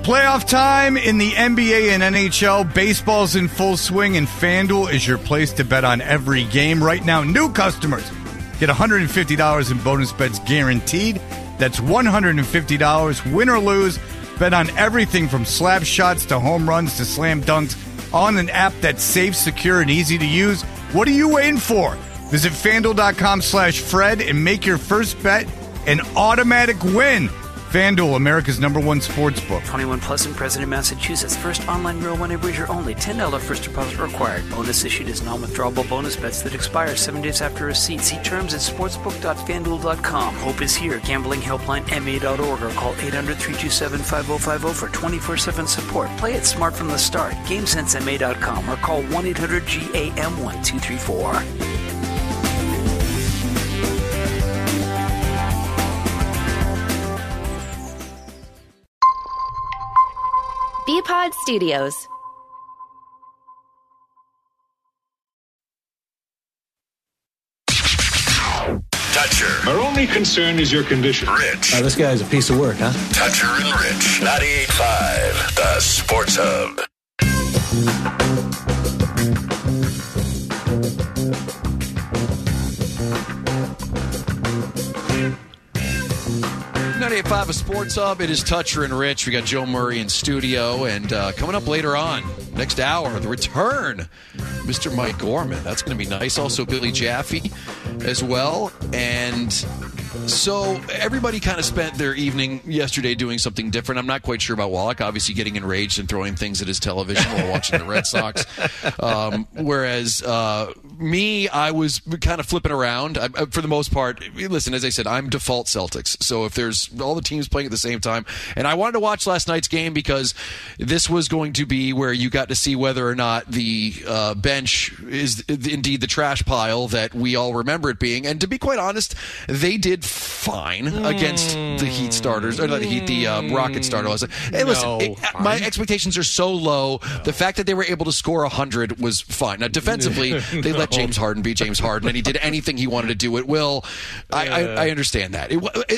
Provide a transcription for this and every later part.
Playoff time in the NBA and NHL. Baseball's in full swing, and FanDuel is your place to bet on every game. Right now, new customers get $150 in bonus bets guaranteed. That's $150, win or lose. Bet on everything from slap shots to home runs to slam dunks on an app that's safe, secure, and easy to use. What are you waiting for? Visit FanDuel.com/Fred and make your first bet an automatic win. FanDuel, America's #1 sportsbook. 21 plus and present in Massachusetts. First online real money wager only. $10 first deposit required. Bonus issued as non-withdrawable bonus bets that expire 7 days after receipt. See terms at sportsbook.fanduel.com. Hope is here. Gambling helpline MA.org or call 800-327-5050 for 24/7 support. Play it smart from the start. GameSenseMA.com or call 1-800-GAM-1234. Bpod Studios. Toucher. Our only concern is your condition. Rich. This guy's a piece of work, huh? Toucher and Rich. 98.5, the Sports Hub. .5 a Sports Hub. It is Toucher and Rich. We got Joe Murray in studio, and coming up later on, next hour, the return, Mr. Mike Gorman. That's going to be nice. Also, Billy Jaffe as well. And so everybody kind of spent their evening yesterday doing something different. I'm not quite sure about Wallach, obviously getting enraged and throwing things at his television while watching the Red Sox. Whereas me, I was kind of flipping around. For the most part, listen, as I said, I'm default Celtics. So if there's all the teams playing at the same time, and I wanted to watch last night's game because this was going to be where you got to see whether or not the bench is indeed the trash pile that we all remember it being. And to be quite honest, they did fine against the Heat starters, or not the Heat, the Rocket starters. Hey, listen, my expectations are so low. The fact that they were able to score 100 was fine. Now, defensively, they let James Harden be James Harden, and he did anything he wanted to do at will. I understand that.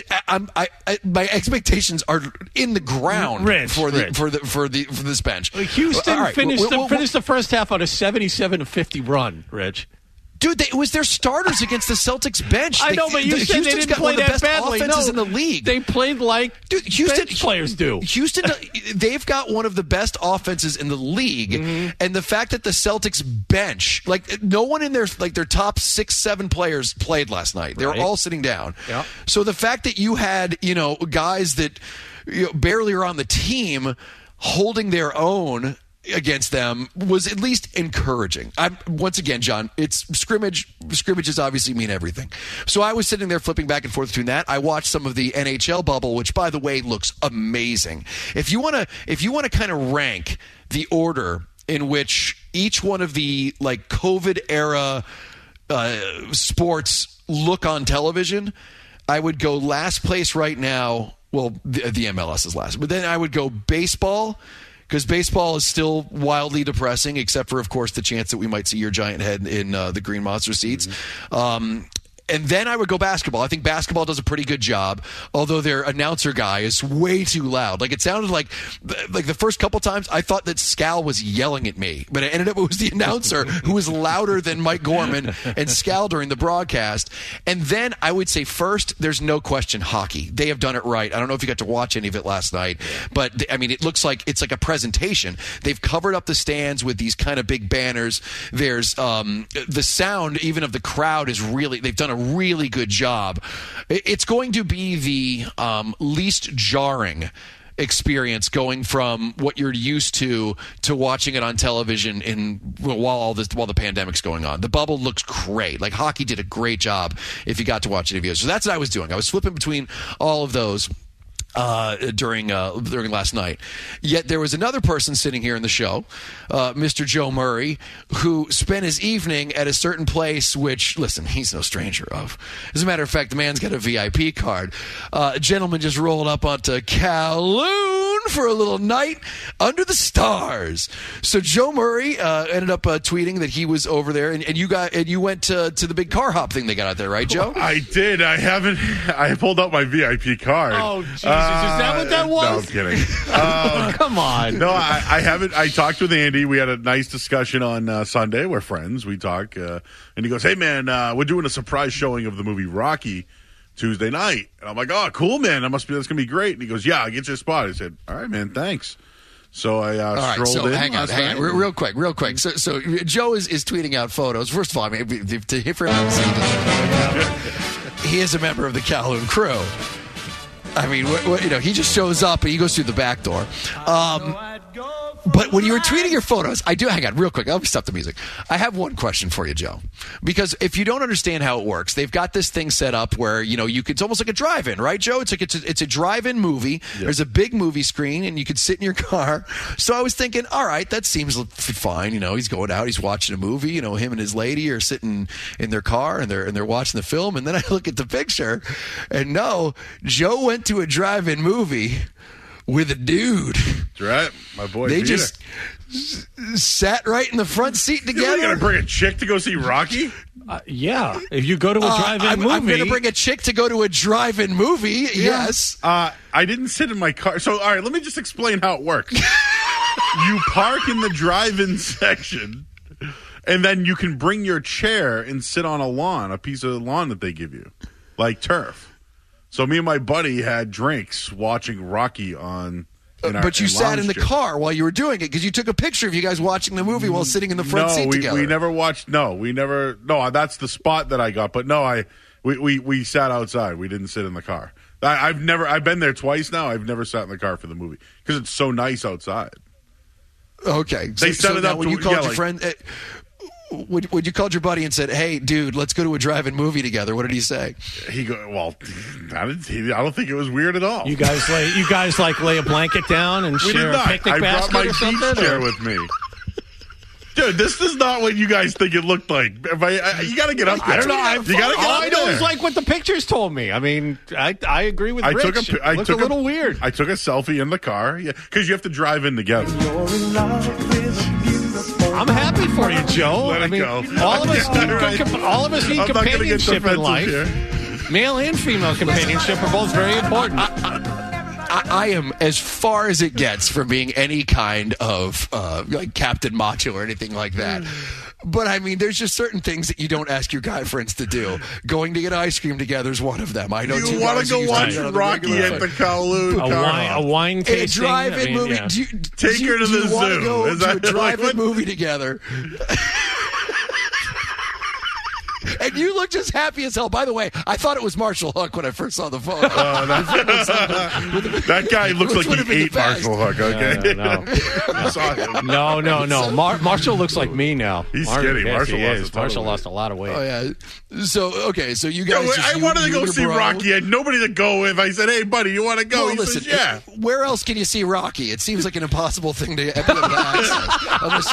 My expectations are in the ground for this bench. Houston finished the first half on a 77-50 run, Rich. Dude, it was their starters against the Celtics bench. I know, but you said they didn't play that badly. Offenses in the league. They played like Houston players do. Houston, they've got one of the best offenses in the league, and the fact that the Celtics bench, like no one in their top 6-7 players played last night. They were all sitting down. Yep. So the fact that you had guys that barely are on the team holding their own against them was at least encouraging. Once again, John, it's scrimmage. Scrimmages obviously mean everything. So I was sitting there flipping back and forth between that. I watched some of the NHL bubble, which, by the way, looks amazing. If you want to kind of rank the order in which each one of the COVID era sports look on television, I would go last place right now. Well, the MLS is last, but then I would go baseball, because baseball is still wildly depressing, except for, of course, the chance that we might see your giant head in the Green Monster seats. And then I would go basketball. I think basketball does a pretty good job, although their announcer guy is way too loud. Like, it sounded like the first couple times I thought that Scal was yelling at me, but it ended up it was the announcer who was louder than Mike Gorman and Scal during the broadcast. And then I would say first, there's no question, hockey. They have done it right. I don't know if you got to watch any of it last night, but I mean, it looks like it's like a presentation. They've covered up the stands with these kind of big banners. There's the sound even of the crowd is really, they've done a really good job. It's going to be the least jarring experience going from what you're used to watching it on television while the pandemic's going on. The bubble looks great. Like, hockey did a great job if you got to watch any of those. So that's what I was doing. I was flipping between all of those during last night. Yet there was another person sitting here in the show, Mr. Joe Murray, who spent his evening at a certain place, which, listen, he's no stranger of. As a matter of fact, the man's got a VIP card. A gentleman just rolled up onto Kowloon for a little night under the stars. So Joe Murray ended up tweeting that he was over there, and you went to the big car hop thing they got out there, right, Joe? I did. I pulled out my VIP card. Oh, geez. that what that was? No, I'm kidding. Come on. No, I haven't. I talked with Andy. We had a nice discussion on Sunday. We're friends. We talk, and he goes, "Hey, man, we're doing a surprise showing of the movie Rocky Tuesday night." And I'm like, "Oh, cool, man. That's gonna be great." And he goes, "Yeah, I'll get you a spot." I said, "All right, man, thanks." So I strolled in. Hang on, real quick. So Joe is tweeting out photos. First of all, I mean, to hit for him, he is a member of the Calhoun crew. I mean, he just shows up and he goes through the back door. But when you were tweeting your photos, hang on, real quick. Let me stop the music. I have one question for you, Joe. Because if you don't understand how it works, they've got this thing set up where, it's almost like a drive-in, right, Joe? It's a drive-in movie. Yep. There's a big movie screen, and you can sit in your car. So I was thinking, all right, that seems fine. He's going out, he's watching a movie. Him and his lady are sitting in their car, and they're watching the film. And then I look at the picture, and no, Joe went to a drive-in movie with a dude. That's right. My boy They Peter. just sat right in the front seat together. You're going to bring a chick to go see Rocky? Yeah. If you go to a drive-in movie. I'm going to bring a chick to go to a drive-in movie, yes. I didn't sit in my car. So, all right, let me just explain how it works. You park in the drive-in section, and then you can bring your chair and sit on a piece of lawn that they give you, like turf. So me and my buddy had drinks watching Rocky But you sat in the car while you were doing it because you took a picture of you guys watching the movie while sitting in the front seat together. We never watched. No, that's the spot that I got. But no, we sat outside. We didn't sit in the car. I've been there twice now. I've never sat in the car for the movie because it's so nice outside. Okay, they set it up when you called your friend. When you called your buddy and said, "Hey, dude, let's go to a drive-in movie together," what did he say? He I don't think it was weird at all. You guys lay a blanket down and share a picnic basket or something? I brought my beach chair with me. Dude, this is not what you guys think it looked like. You got to get up there. I don't know. I know it's like what the pictures told me. I mean, I agree with Rich. It looked a little weird. I took a selfie in the car because you have to drive in together. I'm happy for you, Joe. Let it go. All of us need companionship in life. Here. Male and female companionship are both very important. I am as far as it gets from being any kind of like Captain Macho or anything like that. But, I mean, there's just certain things that you don't ask your guy friends to do. Going to get ice cream together is one of them. I know you want to go watch Rocky at the Kowloon a wine tasting. A drive-in movie. Yeah. Take her to the zoo. Do you want to go to a drive-in movie together? And you look just happy as hell. By the way, I thought it was Marshall Hook when I first saw the photo. That guy looks like he ate Marshall Hook, okay? No. Marshall looks like me now. He's skinny. Marshall lost a lot of weight. Oh, yeah. So you guys I wanted to go see Rocky. I had nobody to go with. I said, hey, buddy, you want to go? Well, listen, says, yeah. Where else can you see Rocky? It seems like an impossible thing to be able to access. Unless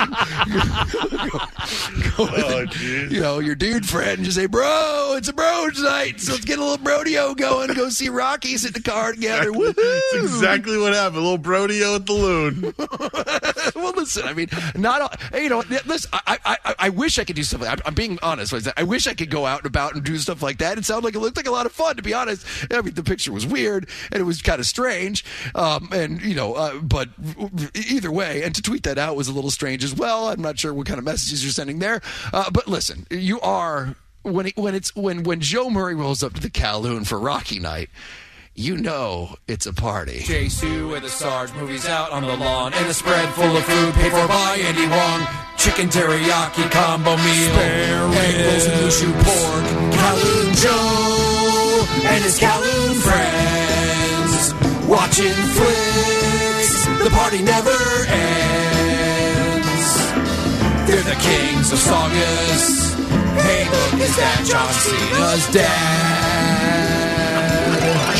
you go with your dude friend and just say, bro, it's a bro tonight, so let's get a little brodeo going, go see Rocky, sit in the car together. Woo-hoo. That's exactly what happened. A little brodeo at the Loon. Well, listen, I mean, listen, I wish I could do something. I'm being honest. I wish I could go out and about and do stuff like that. It sounded like it looked like a lot of fun, to be honest. I mean, the picture was weird, and it was kind of strange. But either way, and to tweet that out was a little strange as well. I'm not sure what kind of messages you're sending there. But listen, you are... When Joe Murray rolls up to the Kowloon for Rocky night, you know it's a party. Jay Sue with the Sarge movies out on the lawn, and a spread full of food paid for by Andy Wong. Chicken teriyaki combo meal, spare ribs and Mushu pork. Kowloon Joe and his Kowloon friends watching flicks. The party never ends. They're the kings of Saugus. Hey, look, is that John Cena's dad?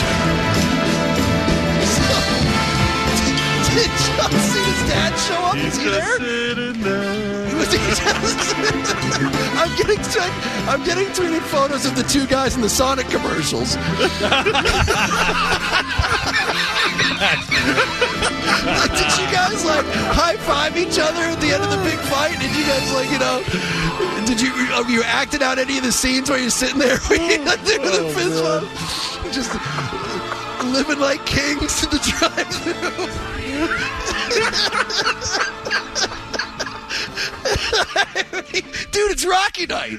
Did John Cena's dad show up? Is he there? I'm getting tweeted photos of the two guys in the Sonic commercials. Did you guys high five each other at the end of the big fight? Did you guys did you acted out any of the scenes where you're sitting there doing the fist bump? Just living like kings in the drive-thru. Dude, it's Rocky night.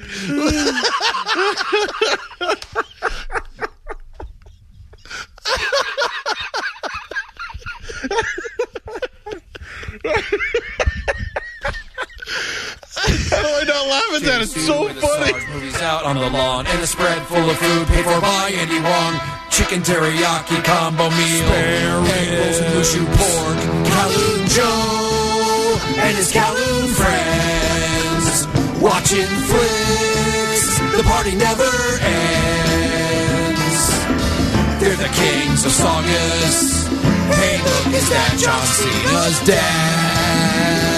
How do I not laugh at that? It's so funny. Movies out on the lawn and a spread full of food paid for by Andy Wong. Chicken teriyaki combo meal, egg rolls and Mushu pork. Kowloon Joe and his Kowloon friends watching flicks. The party never ends. They're the kings of Saugus. Hey, look, is that John Cena's dad?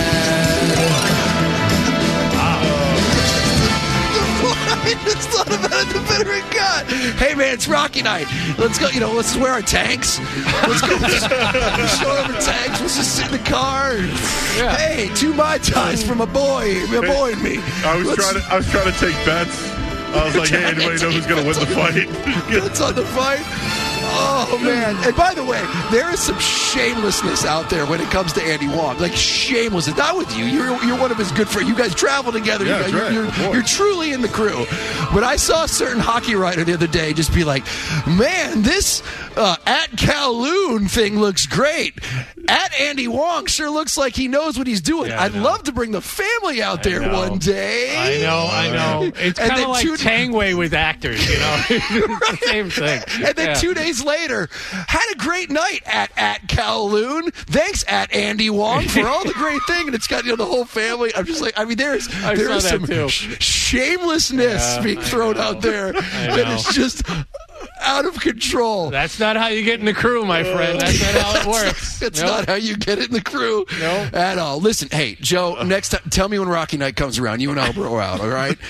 I just thought about it the better it got. Hey, man, it's Rocky night. Let's go, let's wear our tanks. Let's go show over tanks. Let's just sit in the car. Yeah. Hey, 2 Mai Tais from a boy and me. I was trying to take bets. I was like, hey, anybody know who's going to win the fight? Bets on the fight? Oh, man. And by the way, there is some shamelessness out there when it comes to Andy Wong. Like, shamelessness. Not with you. You're one of his good friends. You guys travel together. Yeah, you're truly in the crew. But I saw a certain hockey writer the other day just be like, man, this at Kowloon thing looks great. At Andy Wong sure looks like he knows what he's doing. Yeah, I'd love to bring the family out there one day. I know. It's kind of like Tangway with actors, It's the same thing. And then 2 days later, had a great night at Kowloon. Thanks, at Andy Wong, for all the great thing. And it's got the whole family. I'm just like, there is some shamelessness being thrown out there that is just out of control. That's not how you get in the crew, my friend. That's not how it works. It's not how you get in the crew at all. Listen, hey, Joe, next time, tell me when Rocky night comes around. You and I'll go out, all right?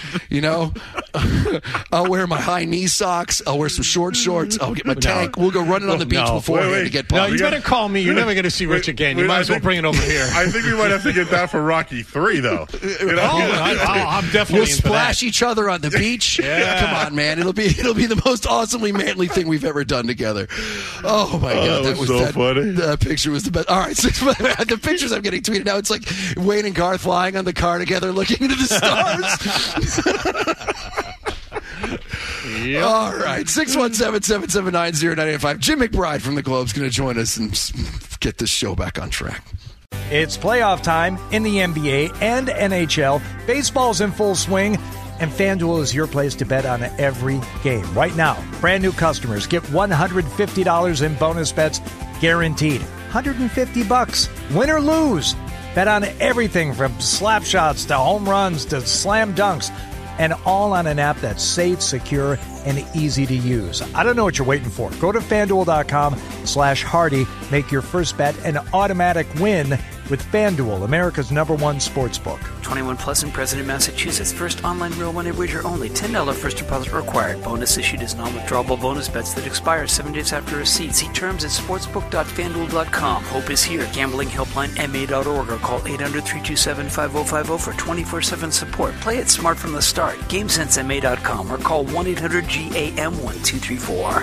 I'll wear my high knee socks. I'll wear some short shorts. I'll get my tank. We'll go running on the beach beforehand to get pumped. No, you better call me. You're never going to see Rich again. You might as well bring it over here. I think we might have to get that for Rocky 3, though. I'm definitely We'll splash each other on the beach. Yeah. Come on, man. It'll be the most awesomely manly thing we've ever done together. Oh, my God. That was so funny. That picture was the best. All right. The pictures I'm getting tweeted now, it's like Wayne and Garth flying on the car together looking into the stars. Yep. All right. 617-779-0985. Jim McBride from the Globe's going to join us and get this show back on track. It's playoff time in the NBA and NHL. Baseball's in full swing, and FanDuel is your place to bet on every game. Right now, brand new customers get $150 in bonus bets guaranteed. $150. Win or lose. Bet on everything from slap shots to home runs to slam dunks, and all on an app that's safe, secure, and easy to use. I don't know what you're waiting for. Go to FanDuel.com/Hardy. Make your first bet an automatic win with FanDuel, America's #1 sportsbook. 21 plus in President, Massachusetts. First online real money wager only. $10 first deposit required. Bonus issued as non-withdrawable bonus bets that expire 7 days after receipt. See terms at sportsbook.fanduel.com. Hope is here. Gambling helpline MA.org or call 800-327-5050 for 24/7 support. Play it smart from the start. GameSenseMA.com or call 1-800-GAM-1234.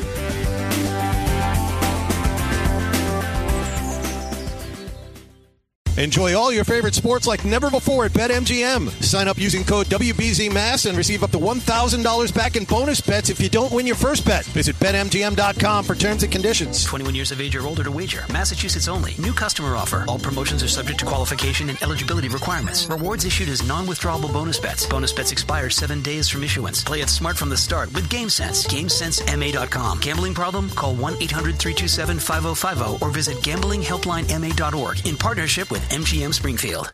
Enjoy all your favorite sports like never before at BetMGM. Sign up using code WBZMass and receive up to $1,000 back in bonus bets if you don't win your first bet. Visit BetMGM.com for terms and conditions. 21 years of age or older to wager. Massachusetts only. New customer offer. All promotions are subject to qualification and eligibility requirements. Rewards issued as non-withdrawable bonus bets. Bonus bets expire 7 days from issuance. Play it smart from the start with GameSense. GameSenseMA.com. Gambling problem? Call 1-800-327-5050 or visit gamblinghelplinema.org in partnership with MGM Springfield.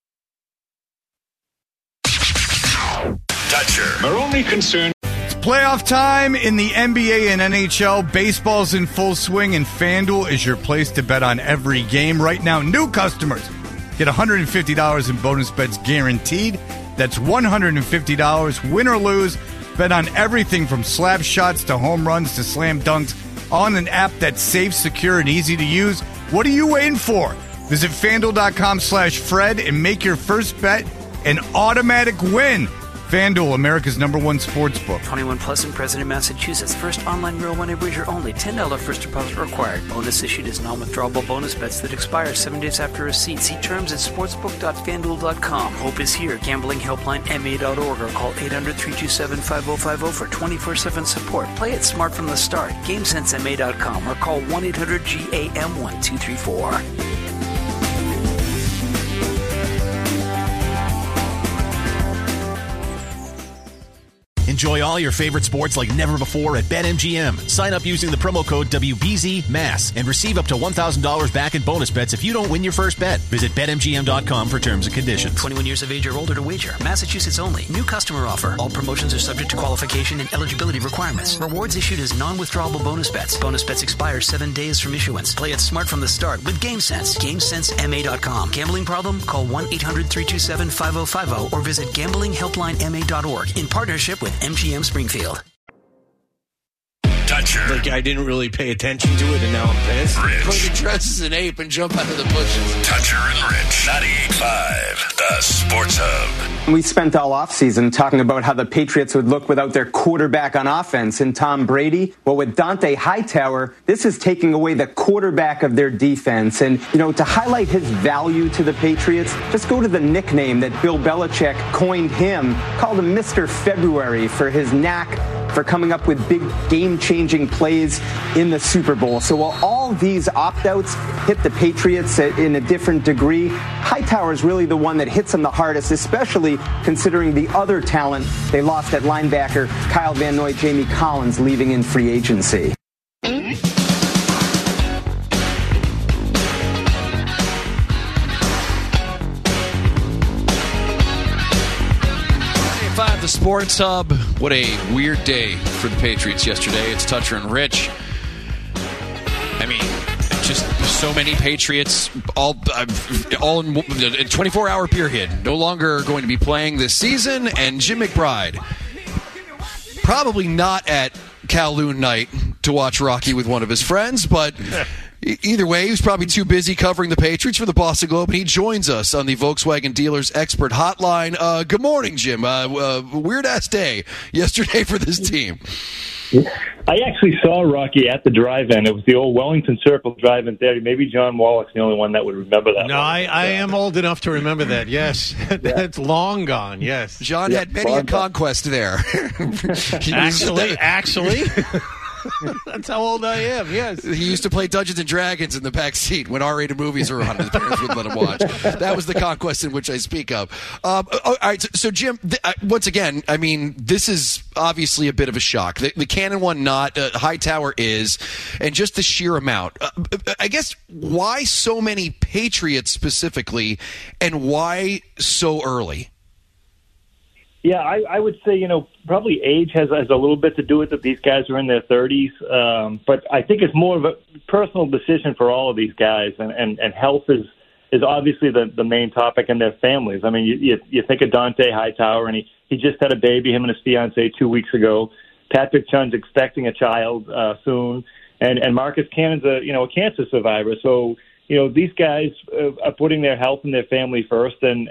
Dutcher. Our only concern. It's playoff time in the NBA and NHL. Baseball's in full swing, and FanDuel is your place to bet on every game. Right now, new customers get $150 in bonus bets guaranteed. That's $150, win or lose. Bet on everything from slap shots to home runs to slam dunks on an app that's safe, secure, and easy to use. What are you waiting for? Visit FanDuel.com/Fred and make your first bet an automatic win. FanDuel, America's #1 sports book. 21 plus and present in Massachusetts. First online real money wager only. $10 first deposit required. Bonus issued as non-withdrawable bonus bets that expire 7 days after receipt. See terms at sportsbook.fanduel.com. Hope is here. Gambling helpline MA.org or call 800-327-5050 for 24/7 support. Play it smart from the start. GameSenseMA.com or call 1-800-GAM-1234. Enjoy all your favorite sports like never before at BetMGM. Sign up using the promo code WBZMASS and receive up to $1,000 back in bonus bets if you don't win your first bet. Visit BetMGM.com for terms and conditions. 21 years of age or older to wager. Massachusetts only. New customer offer. All promotions are subject to qualification and eligibility requirements. Rewards issued as non-withdrawable bonus bets. Bonus bets expire 7 days from issuance. Play it smart from the start with GameSense. GameSenseMA.com. Gambling problem? Call 1-800-327-5050 or visit gamblinghelplinema.org in partnership with MGM Springfield. Toucher. Like I didn't really pay attention to it, and now I'm pissed. Go to dress as an ape and jump out of the bushes. Toucher and Rich. 98.5, the Sports Hub. We spent all offseason talking about how the Patriots would look without their quarterback on offense and Tom Brady. Well, with Dante Hightower, this is taking away the quarterback of their defense. And, to highlight his value to the Patriots, just go to the nickname that Bill Belichick coined him, called him Mr. February for his knack for coming up with big game-changing plays in the Super Bowl. So while all these opt-outs hit the Patriots in a different degree, Hightower is really the one that hits them the hardest, especially considering the other talent they lost at linebacker, Kyle Van Noy, Jamie Collins, leaving in free agency. The Sports Hub. What a weird day for the Patriots yesterday. It's Toucher and Rich. I mean, just so many Patriots all in a 24-hour period no longer going to be playing this season. And Jim McBride probably not at Kowloon night to watch Rocky with one of his friends, but either way, he was probably too busy covering the Patriots for the Boston Globe, and he joins us on the Volkswagen Dealers Expert Hotline. Good morning, Jim. Weird-ass day yesterday for this team. I actually saw Rocky at the drive-in. It was the old Wellington Circle drive-in theater. Maybe John Wallach's the only one that would remember that. No, I am old enough to remember that, yes. That's long gone, yes. John had many a conquest there. Actually. That's how old I am, yes. He used to play Dungeons and Dragons in the back seat when R-rated movies were on. His parents wouldn't let him watch. That was the conquest in which I speak of. All right, so Jim, once again, I mean, this is obviously a bit of a shock. The Cannon one not, Hightower is, and just the sheer amount. I guess, why so many Patriots specifically, and why so early? Yeah, I would say, probably age has a little bit to do with it. These guys are in their 30s. But I think it's more of a personal decision for all of these guys. And health is obviously the main topic in their families. I mean, you think of Dante Hightower, and he just had a baby, him and his fiancée 2 weeks ago. Patrick Chun's expecting a child soon. And Marcus Cannon's a cancer survivor. So, these guys are putting their health and their family first, and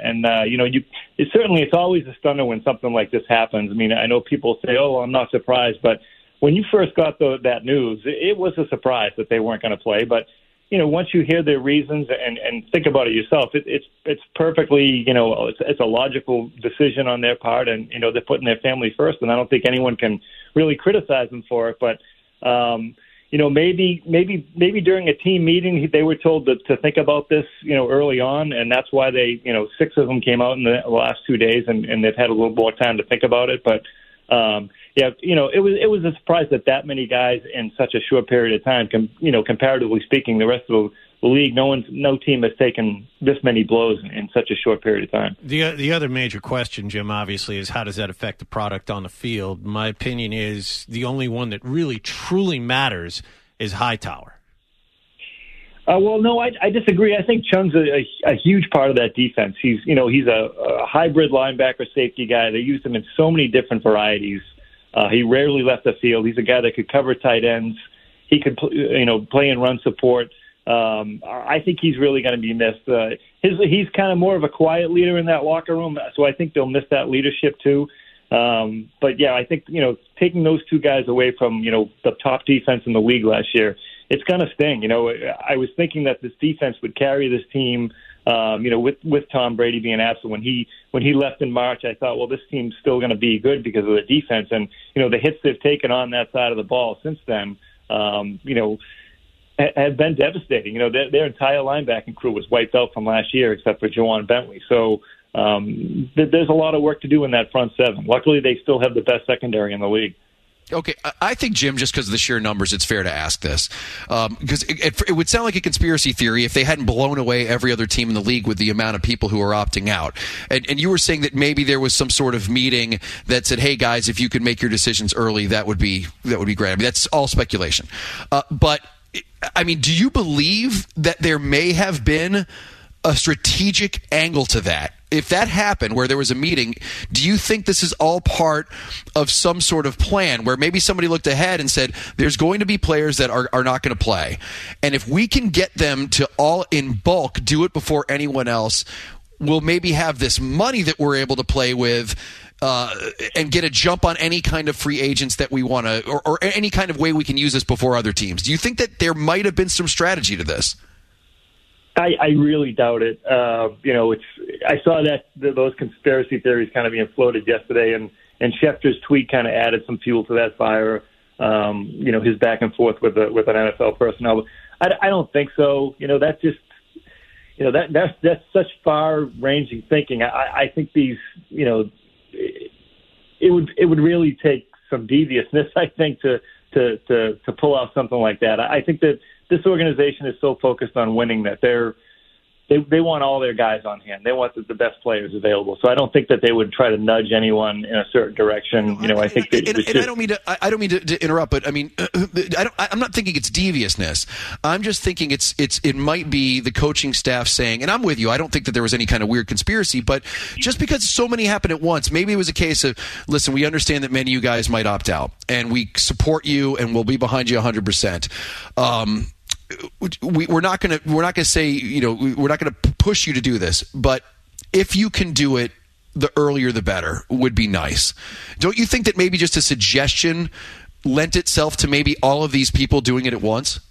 it's always a stunner when something like this happens. I mean, I know people say, "Oh, I'm not surprised," but when you first got that news, it was a surprise that they weren't going to play. But once you hear their reasons and think about it yourself, it's perfectly it's a logical decision on their part, and they're putting their family first, and I don't think anyone can really criticize them for it, but. Maybe during a team meeting they were told to think about this, early on, and that's why they, 6 of them came out in the last 2 days, and they've had a little more time to think about it. But it was a surprise that many guys in such a short period of time. Comparatively speaking, the rest of the league, no team has taken this many blows in such a short period of time. The other major question, Jim, obviously, is how does that affect the product on the field? My opinion is the only one that really, truly matters is Hightower. Well, no, I disagree. I think Chung's a huge part of that defense. He's a hybrid linebacker safety guy. They used him in so many different varieties. He rarely left the field. He's a guy that could cover tight ends. He could, play and run support. I think he's really going to be missed. He's kind of more of a quiet leader in that locker room, so I think they'll miss that leadership too. But yeah, I think, taking those two guys away from, the top defense in the league last year, it's going to sting. I was thinking that this defense would carry this team, with Tom Brady being absent. When he left in March, I thought, well, this team's still going to be good because of the defense. And, the hits they've taken on that side of the ball since then, have been devastating. Their entire linebacking crew was wiped out from last year except for Juwan Bentley. So there's a lot of work to do in that front seven. Luckily, they still have the best secondary in the league. Okay, I think, Jim, just because of the sheer numbers, it's fair to ask this. Because it would sound like a conspiracy theory if they hadn't blown away every other team in the league with the amount of people who are opting out. And you were saying that maybe there was some sort of meeting that said, hey, guys, if you could make your decisions early, that would be great. I mean, that's all speculation. But, I mean, do you believe that there may have been a strategic angle to that? If that happened, where there was a meeting, do you think this is all part of some sort of plan where maybe somebody looked ahead and said, there's going to be players that are not going to play, and if we can get them to all in bulk do it before anyone else, we'll maybe have this money that we're able to play with and get a jump on any kind of free agents that we want to, or any kind of way we can use this before other teams. Do you think that there might have been some strategy to this? I really doubt it. I saw that those conspiracy theories kind of being floated yesterday, and Schefter's tweet kind of added some fuel to that fire. His back and forth with an NFL personnel. I don't think so. That's just that's such far-ranging thinking. I think these it would really take some deviousness, I think, to pull off something like that. I think that this organization is so focused on winning that they want all their guys on hand. They want the best players available. So I don't think that they would try to nudge anyone in a certain direction. I think I don't mean to interrupt, but I mean, I'm not thinking it's deviousness. I'm just thinking it might be the coaching staff saying, and I'm with you, I don't think that there was any kind of weird conspiracy, but just because so many happened at once, maybe it was a case of, listen, we understand that many of you guys might opt out, and we support you, and we'll be behind you 100%. We're not going to say, we're not going to push you to do this, but if you can do it, the earlier the better would be nice. Don't you think that maybe just a suggestion lent itself to maybe all of these people doing it at once?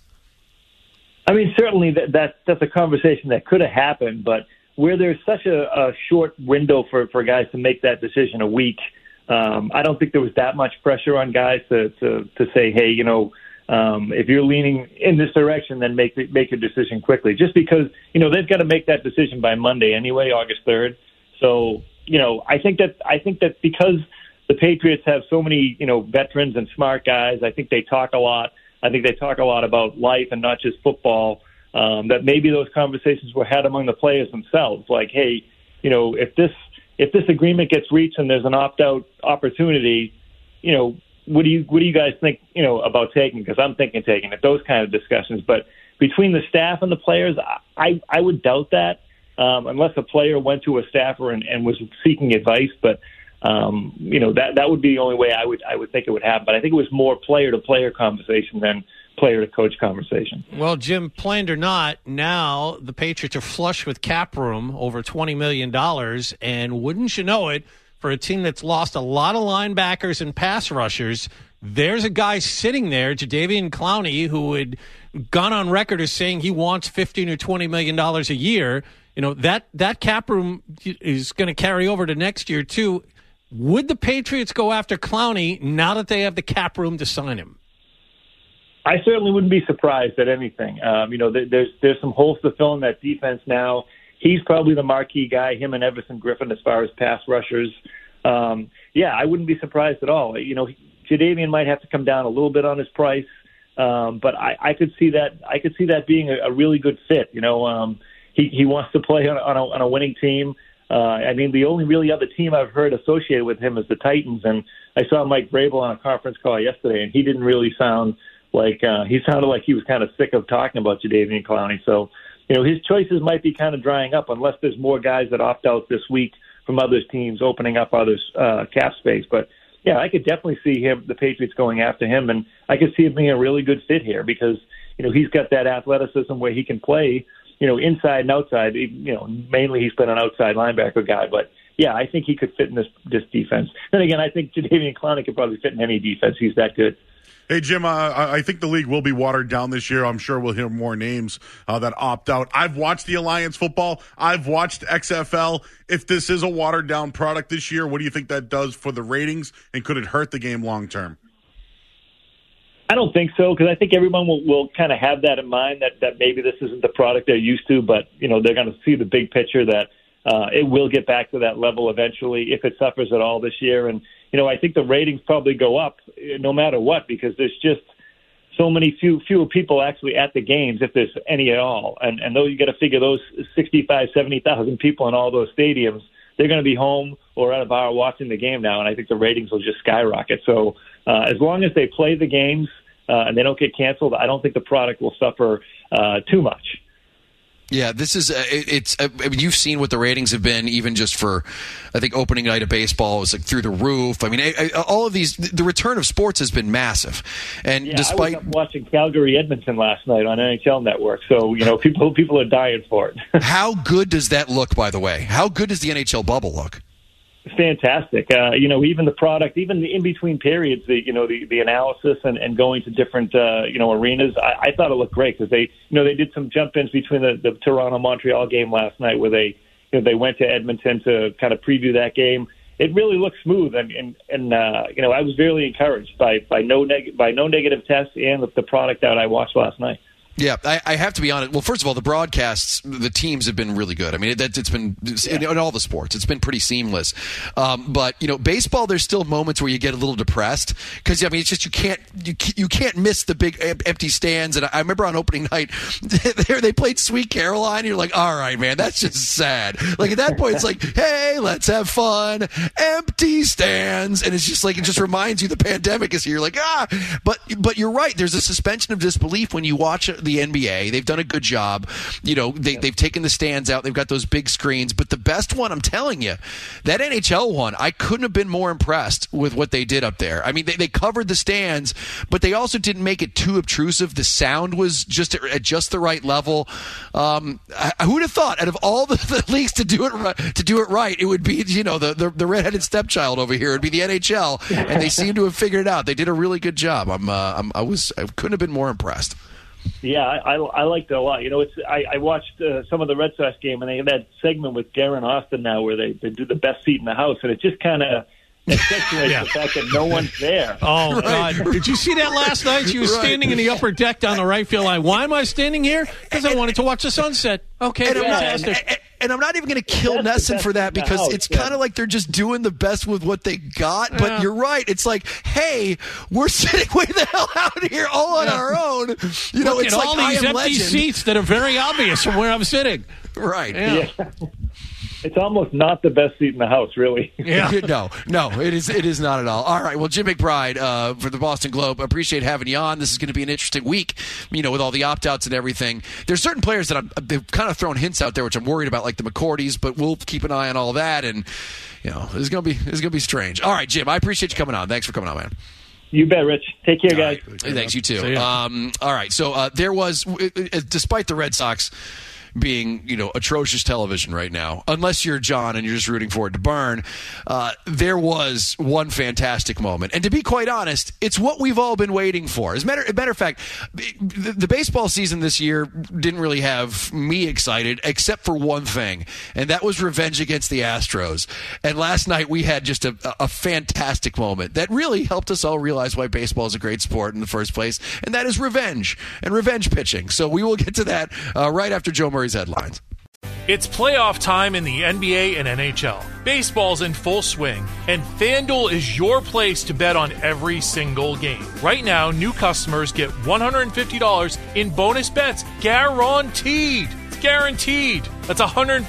I mean, certainly that's a conversation that could have happened, but where there's such a short window for guys to make that decision a week, I don't think there was that much pressure on guys to say, hey, if you're leaning in this direction, then make your decision quickly. Just because, they've got to make that decision by Monday anyway, August 3rd. So, I think that because the Patriots have so many, veterans and smart guys, I think they talk a lot. I think they talk a lot about life and not just football, that maybe those conversations were had among the players themselves. Like, hey, if this agreement gets reached and there's an opt-out opportunity, what do you guys think, about taking? Because I'm thinking taking it, those kind of discussions. But between the staff and the players, I would doubt that, unless a player went to a staffer and was seeking advice. But, that would be the only way I would think it would happen. But I think it was more player-to-player conversation than player-to-coach conversation. Well, Jim, planned or not, now the Patriots are flush with cap room, over $20 million. And wouldn't you know it, for a team that's lost a lot of linebackers and pass rushers, there's a guy sitting there, Jadeveon Clowney, who had gone on record as saying he wants $15 or $20 million a year. That cap room is going to carry over to next year, too. Would the Patriots go after Clowney now that they have the cap room to sign him? I certainly wouldn't be surprised at anything. There's some holes to fill in that defense now. He's probably the marquee guy, him and Everson Griffin, as far as pass rushers. I wouldn't be surprised at all. Jadeveon might have to come down a little bit on his price, but I could see that. I could see that being a really good fit. He wants to play on a winning team. The only really other team I've heard associated with him is the Titans, and I saw Mike Vrabel on a conference call yesterday, and he didn't really sound like he sounded like he was kind of sick of talking about Jadeveon Clowney. So, his choices might be kind of drying up unless there's more guys that opt out this week from other teams, opening up others' cap space. But, yeah, I could definitely see the Patriots going after him, and I could see him being a really good fit here because, he's got that athleticism where he can play, inside and outside. Mainly he's been an outside linebacker guy, but yeah, I think he could fit in this defense. Then again, I think Jadeveon Clowney could probably fit in any defense. He's that good. Hey, Jim, I think the league will be watered down this year. I'm sure we'll hear more names that opt out. I've watched the Alliance football. I've watched XFL. If this is a watered-down product this year, what do you think that does for the ratings, and could it hurt the game long-term? I don't think so, because I think everyone will kind of have that in mind, that maybe this isn't the product they're used to, but they're going to see the big picture that it will get back to that level eventually if it suffers at all this year. And I think the ratings probably go up no matter what, because there's just so many fewer people actually at the games, if there's any at all. And though you got to figure those 65, 70,000 people in all those stadiums, they're going to be home or at a bar watching the game now, and I think the ratings will just skyrocket. So as long as they play the games and they don't get canceled, I don't think the product will suffer too much. Yeah, this is I mean, you've seen what the ratings have been, even just for, I think, opening night of baseball was like through the roof. I mean, all of these, the return of sports has been massive, and despite I was watching Calgary Edmonton last night on NHL Network, so people are dying for it. How good does that look? By the way, how good does the NHL bubble look? Fantastic. Even the product, even the in between periods, the analysis and going to different arenas. I thought it looked great because they did some jump ins between the Toronto Montreal game last night where they went to Edmonton to kind of preview that game. It really looked smooth, and I was really encouraged by no negative tests and the product that I watched last night. Yeah, I have to be honest. Well, first of all, the broadcasts, the teams have been really good. I mean, it's been in all the sports. It's been pretty seamless. But baseball, there's still moments where you get a little depressed because it's just you can't miss the big empty stands. And I remember on opening night, they played Sweet Caroline. And you're like, all right, man, that's just sad. Like at that point, it's like, hey, let's have fun. Empty stands, and it's just like it just reminds you the pandemic is here. You're like, but you're right. There's a suspension of disbelief when you watch the NBA. They've done a good job. They've taken the stands out. They've got those big screens. But the best one, I'm telling you, that NHL one, I couldn't have been more impressed with what they did up there. I mean, they covered the stands, but they also didn't make it too obtrusive. The sound was just at just the right level. Who would have thought, out of all the leagues to do it right, it would be the redheaded stepchild over here. It'd be the NHL, and they seem to have figured it out. They did a really good job. I couldn't have been more impressed. Yeah, I liked it a lot. I watched some of the Red Sox game, and they have that segment with Darren Austin now where they do the best seat in the house, and it just kind of accentuates the fact that no one's there. Oh, right. God. Did you see that last night? She was standing in the upper deck down the right field line. Why am I standing here? Because I wanted to watch the sunset. Okay, fantastic. And I'm not even going to kill Nesson for that because it's kind of like they're just doing the best with what they got. But you're right. It's like, hey, we're sitting way the hell out here all on our own. It's like all these empty seats that are very obvious from where I'm sitting. Right. Yeah. It's almost not the best seat in the house, really. Yeah. No, it is not at all. All right. Well, Jim McBride for the Boston Globe, appreciate having you on. This is going to be an interesting week, with all the opt-outs and everything. There's certain players that they've kind of thrown hints out there, which I'm worried about, like the McCourties, but we'll keep an eye on all that. And, it's going to be strange. All right, Jim, I appreciate you coming on. Thanks for coming on, man. You bet, Rich. Take care, guys. Right. Thanks, you too. All right. So there was, despite the Red Sox being, atrocious television right now, unless you're John and you're just rooting for it to burn, there was one fantastic moment. And to be quite honest, it's what we've all been waiting for. As a matter of fact, the baseball season this year didn't really have me excited except for one thing, and that was revenge against the Astros. And last night we had just a fantastic moment that really helped us all realize why baseball is a great sport in the first place, and that is revenge and revenge pitching. So we will get to that right after Joe Murray's headlines. It's playoff time in the NBA and NHL. Baseball's in full swing, and FanDuel is your place to bet on every single game. Right now, new customers get $150 in bonus bets guaranteed. It's guaranteed. That's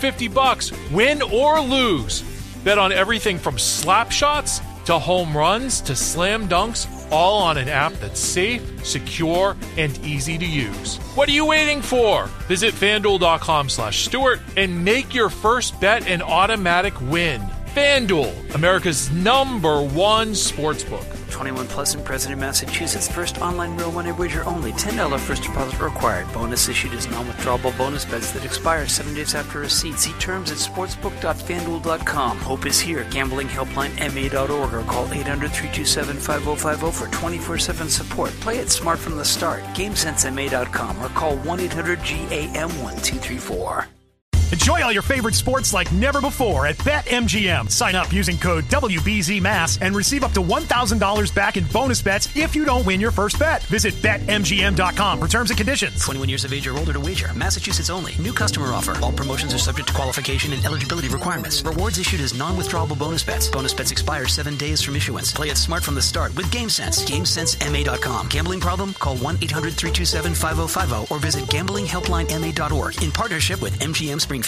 $150, win or lose. Bet on everything from slap shots to home runs to slam dunks, all on an app that's safe, secure, and easy to use. What are you waiting for? Visit FanDuel.com/Stewart and make your first bet an automatic win. FanDuel, America's #1 sportsbook. 21 plus and present in Massachusetts. First online real money wager only. $10 first deposit required. Bonus issued as non-withdrawable bonus bets that expire 7 days after receipt. See terms at sportsbook.fanduel.com. Hope is here. Gambling helpline ma.org or call 800-327-5050 for 24/7 support. Play it smart from the start. GameSenseMA.com or call 1-800-GAM-1234. Enjoy all your favorite sports like never before at BetMGM. Sign up using code WBZMass and receive up to $1,000 back in bonus bets if you don't win your first bet. Visit BetMGM.com for terms and conditions. 21 years of age or older to wager. Massachusetts only. New customer offer. All promotions are subject to qualification and eligibility requirements. Rewards issued as non-withdrawable bonus bets. Bonus bets expire 7 days from issuance. Play it smart from the start with GameSense. GameSenseMA.com. Gambling problem? Call 1-800-327-5050 or visit gamblinghelplinema.org in partnership with MGM Springfield.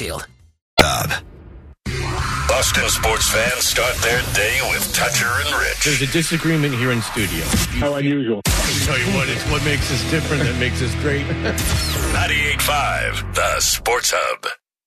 Boston sports fans start their day with Toucher and Rich. There's a disagreement here in studio. How unusual. I'll tell you what, it's what makes us different that makes us great. 98.5, the Sports Hub.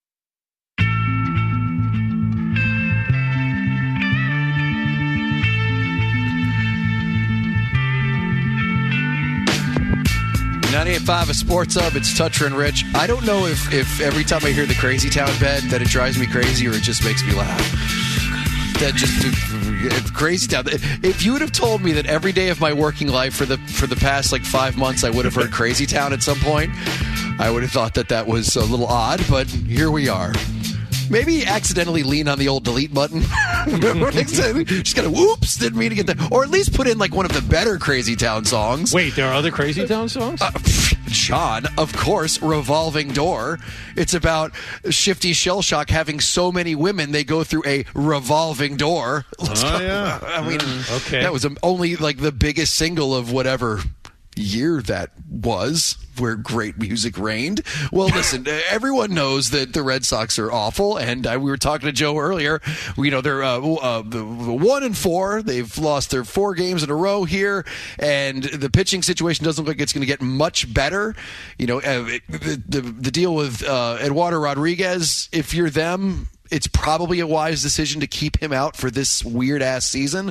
.98.5 a Sports Hub. It's Toucher and Rich. I don't know if every time I hear the Crazy Town bet that it drives me crazy or it just makes me laugh. That just Crazy Town. If you would have told me that every day of my working life for the past like 5 months I would have heard Crazy Town at some point, I would have thought that was a little odd. But here we are. Maybe accidentally lean on the old delete button. Just kind of whoops, didn't mean to get that. Or at least put in like one of the better Crazy Town songs. Wait, there are other Crazy Town songs? John, of course, Revolving Door. It's about Shifty Shellshock having so many women they go through a revolving door. Yeah. I mean, okay. That was only like the biggest single of whatever year that was, where great music reigned. Well, listen, everyone knows that the Red Sox are awful, and we were talking to Joe earlier. You know, they're 1-4. They've lost their 4 games in a row here, and the pitching situation doesn't look like it's going to get much better. You know, the deal with Eduardo Rodriguez, if you're them, it's probably a wise decision to keep him out for this weird-ass season.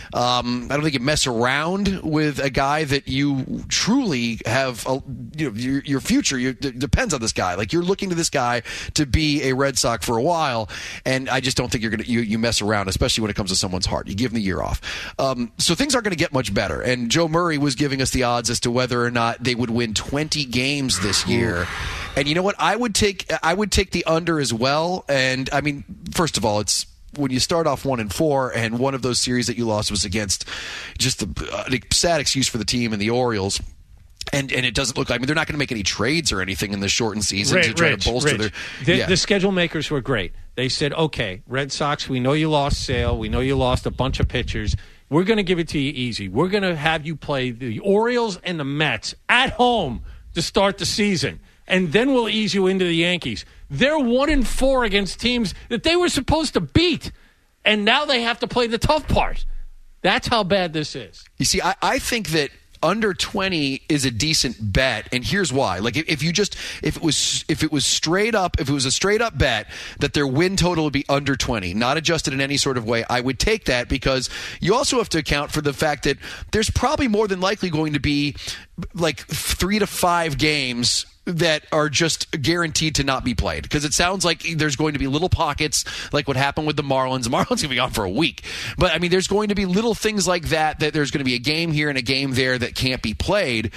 I don't think you mess around with a guy that you truly have, your future depends on this guy. Like, you're looking to this guy to be a Red Sox for a while, and I just don't think you're going to you mess around, especially when it comes to someone's heart. You give them the year off. So things aren't going to get much better. And Joe Murray was giving us the odds as to whether or not they would win 20 games this year. And you know what? I would take the under as well. And I mean, first of all, it's when you start off 1-4, and one of those series that you lost was against just a sad excuse for the team and the Orioles. And it doesn't look like, I mean, they're not going to make any trades or anything in the shortened season to try to bolster their. The schedule makers were great. They said, okay, Red Sox, we know you lost Sale. We know you lost a bunch of pitchers. We're going to give it to you easy. We're going to have you play the Orioles and the Mets at home to start the season. And then we'll ease you into the Yankees. They're 1-4 against teams that they were supposed to beat. And now they have to play the tough part. That's how bad this is. You see, I think that under 20 is a decent bet, and here's why. Like, if it was a straight up bet that their win total would be under 20, not adjusted in any sort of way, I would take that, because you also have to account for the fact that there's probably more than likely going to be like 3 to 5 games that are just guaranteed to not be played, because it sounds like there's going to be little pockets like what happened with the Marlins. The Marlins going to be on for a week, but I mean, there's going to be little things like that there's going to be a game here and a game there that can't be played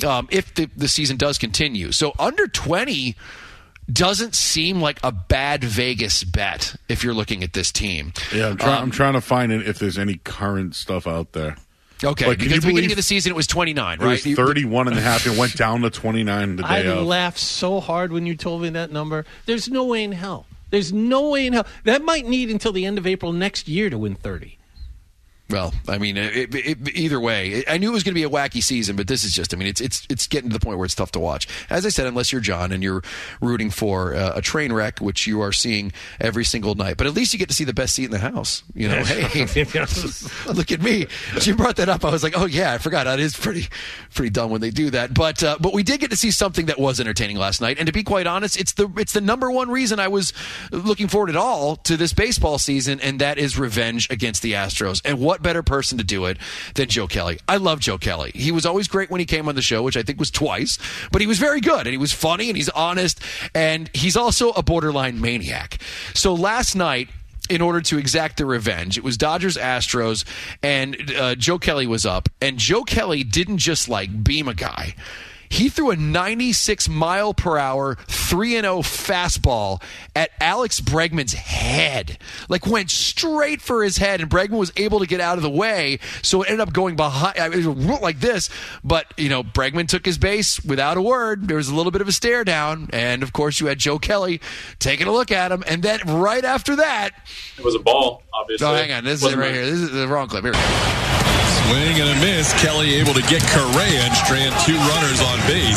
if the season does continue. So under 20 doesn't seem like a bad Vegas bet if you're looking at this team. Yeah, I'm trying to find if there's any current stuff out there. Okay, like, because at the beginning of the season it was 29, right? It was 31.5. It went down to 29 the day I of. laughed so hard when you told me that number. There's no way in hell. There's no way in hell. That might need until the end of April next year to win 30. Well, I mean, either way, I knew it was going to be a wacky season, but this is just, I mean, it's getting to the point where it's tough to watch. As I said, unless you're John and you're rooting for a train wreck, which you are seeing every single night. But at least you get to see the best seat in the house. You know, hey, look at me. You brought that up. I was like, oh yeah, I forgot. That is pretty dumb when they do that. But we did get to see something that was entertaining last night. And to be quite honest, it's the number one reason I was looking forward at all to this baseball season, and that is revenge against the Astros. And what better person to do it than Joe Kelly? I love Joe Kelly. He was always great when he came on the show, which I think was twice, but he was very good, and he was funny, and he's honest, and he's also a borderline maniac. So last night, in order to exact the revenge, it was Dodgers-Astros, and Joe Kelly was up, and Joe Kelly didn't just beam a guy. He threw a 96-mile-per-hour 3-0 fastball at Alex Bregman's head. Went straight for his head, and Bregman was able to get out of the way, so it ended up going behind. It went like this, but, Bregman took his base without a word. There was a little bit of a stare down, and, of course, you had Joe Kelly taking a look at him, and then right after that... It was a ball, obviously. Oh, hang on. This is it right here. This is the wrong clip. Here we go. Swing and a miss. Kelly able to get Correa and strand 2 runners on base.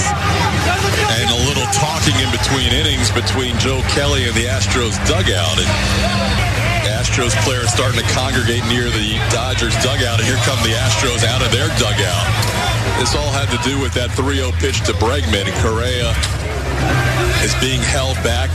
And a little talking in between innings between Joe Kelly and the Astros dugout. And Astros players starting to congregate near the Dodgers dugout. And here come the Astros out of their dugout. This all had to do with that 3-0 pitch to Bregman. And Correa is being held back.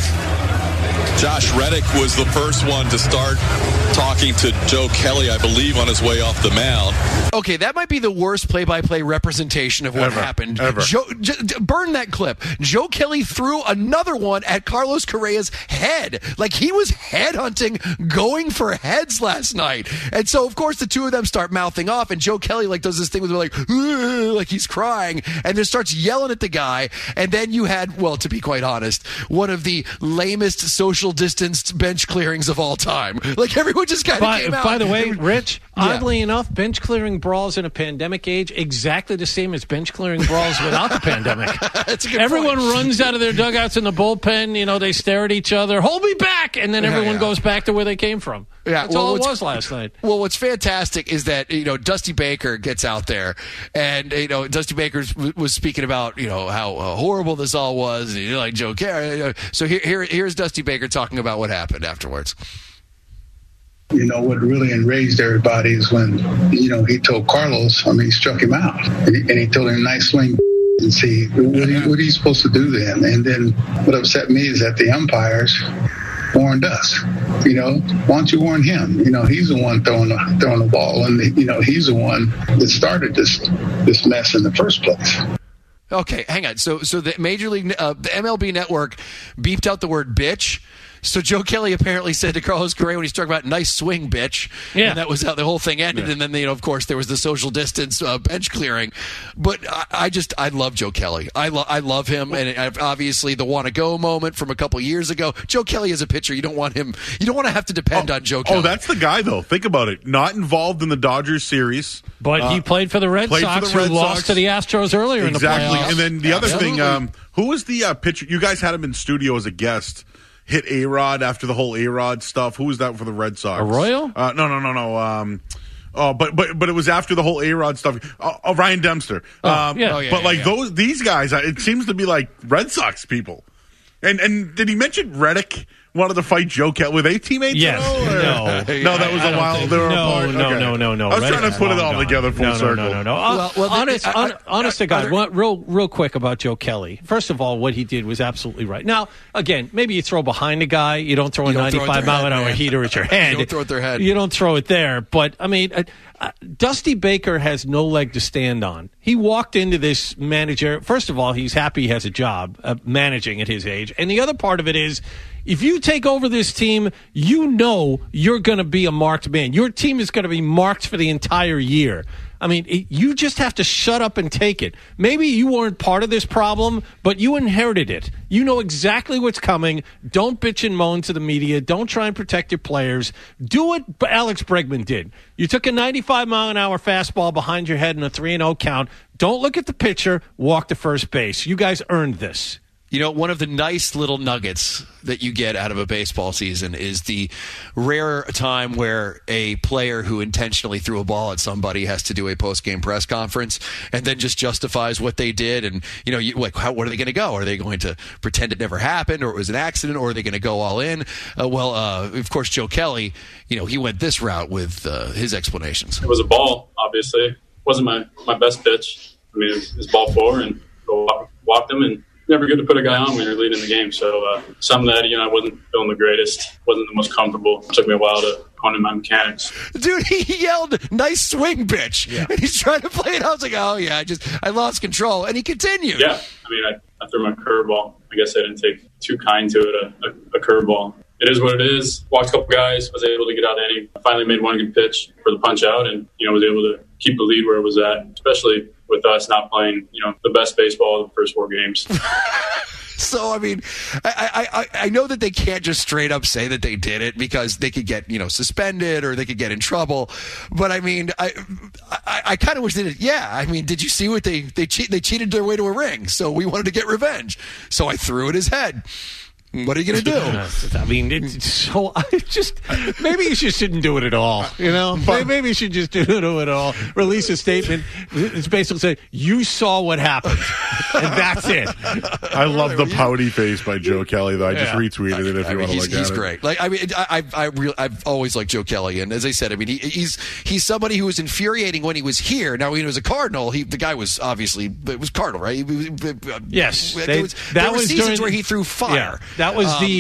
Josh Reddick was the first one to start talking to Joe Kelly, I believe, on his way off the mound. Okay, that might be the worst play-by-play representation of what happened. Ever. Burn that clip. Joe Kelly threw another one at Carlos Correa's head. He was headhunting, going for heads last night. And so, of course, the two of them start mouthing off, and Joe Kelly does this thing with like he's crying, and then starts yelling at the guy. And then you had, well, to be quite honest, one of the lamest social distanced bench clearings of all time. Everyone just kind of came out. By the way, Rich, oddly enough, bench clearing brawls in a pandemic age exactly the same as bench clearing brawls without the pandemic. That's a good Everyone point. runs out of their dugouts in the bullpen. They stare at each other. Hold me back, and then everyone goes back to where they came from. Yeah, That's all it was last night. Well, what's fantastic is that Dusty Baker gets out there, and Dusty Baker was speaking about how horrible this all was, and Joe Kelly. So here's Dusty Baker talking about what happened afterwards. What really enraged everybody is when he told Carlos. He struck him out, and he told him nice swing. And see what are you supposed to do then? And then what upset me is that the umpires warned us. Why don't you warn him? He's the one throwing the ball, and he's the one that started this mess in the first place. Okay, hang on. So the Major League, the MLB Network beeped out the word bitch. So Joe Kelly apparently said to Carlos Correa when he struck about nice swing, bitch. Yeah. And that was how the whole thing ended. Yeah. And then, of course, there was the social distance bench clearing. But I love Joe Kelly. I love him. And obviously the want to go moment from a couple years ago. Joe Kelly is a pitcher. You don't want him. You don't want to have to depend on Joe Kelly. Oh, that's the guy, though. Think about it. Not involved in the Dodgers series. But he played for the Red Sox, who lost to the Astros earlier in the playoffs. Exactly. And then the other thing, who was the pitcher? You guys had him in studio as a guest. Hit A-Rod after the whole A-Rod stuff. Who was that for the Red Sox? Arroyo? No. But it was after the whole A-Rod stuff. Ryan Dempster. These guys, it seems to be like Red Sox people. And did he mention Reddick wanted to fight Joe Kelly? Were they teammates? Yes. No, that was a while they were apart. No. I was trying to put it all together full circle. No. Honest to God, real quick about Joe Kelly. First of all, what he did was absolutely right. Now, again, maybe you throw behind a guy. You don't throw a 95-mile-an-hour heater at your head. You don't throw it at their head. You don't throw it there. But, Dusty Baker has no leg to stand on. He walked into this manager. First of all, he's happy he has a job managing at his age. And the other part of it is, if you take over this team, you're going to be a marked man. Your team is going to be marked for the entire year. You just have to shut up and take it. Maybe you weren't part of this problem, but you inherited it. You know exactly what's coming. Don't bitch and moan to the media. Don't try and protect your players. Do what Alex Bregman did. You took a 95-mile-an-hour fastball behind your head in a 3-0 count. Don't look at the pitcher. Walk to first base. You guys earned this. You know, one of the nice little nuggets that you get out of a baseball season is the rare time where a player who intentionally threw a ball at somebody has to do a post-game press conference and then just justifies what they did. And, you know, what are they going to go? Are they going to pretend it never happened, or it was an accident, or are they going to go all in? Of course, Joe Kelly, you know, he went this route with his explanations. It was a ball, obviously. It wasn't my best pitch. I mean, it was ball four, and go walk them, and never good to put a guy on when you're leading the game. So some of that, you know, I wasn't feeling the greatest, wasn't the most comfortable. It took me a while to hone in my mechanics. Dude, he yelled, "Nice swing, bitch!" Yeah. And he's trying to play it. I was like, "Oh yeah, I lost control," and he continued. Yeah, I mean, I threw my curveball. I guess I didn't take too kind to it. A curveball. It is what it is. Walked a couple guys, was able to get out the inning. Finally made one good pitch for the punch out, and was able to keep the lead where it was at, especially with us not playing, the best baseball of the first 4 games. So, I mean, I know that they can't just straight up say that they did it because they could get, suspended or they could get in trouble. But, I mean, I kind of wish they did. Yeah, I mean, did you see what they cheated their way to a ring? So we wanted to get revenge. So I threw at his head. What are you going to do? I mean, it's so maybe you just shouldn't do it at all. Maybe you should just do it at all. Release a statement. It's basically say you saw what happened, and that's it. I love the pouty face by Joe Kelly, though. I just retweeted it if you want to look at it. He's great. Like, I mean, I've always liked Joe Kelly, and as I said, I mean, he's somebody who was infuriating when he was here. Now, when he was a Cardinal, the guy was obviously it was Cardinal, right? Yes, there were seasons where he threw fire. Yeah. That